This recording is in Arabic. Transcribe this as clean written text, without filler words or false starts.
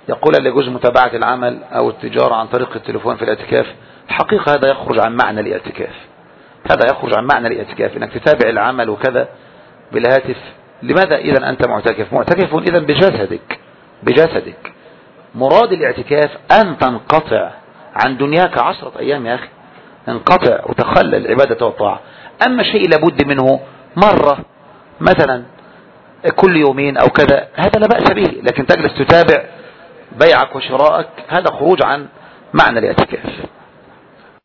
يقول هل يجوز متابعة العمل أو التجارة عن طريق التليفون في الاعتكاف؟ الحقيقة هذا يخرج عن معنى الاعتكاف، هذا يخرج عن معنى الاعتكاف، انك تتابع العمل وكذا بالهاتف. لماذا اذا انت معتكف؟ معتكف اذا بجسدك. مراد الاعتكاف ان تنقطع عن دنياك 10 ايام يا اخي، انقطع وتخلى العبادة والطاعة. اما شيء لابد منه مرة مثلا كل يومين او كذا، هذا لا بأس به، لكن تجلس تتابع بيعك وشراءك، هذا خروج عن معنى الاعتكاف.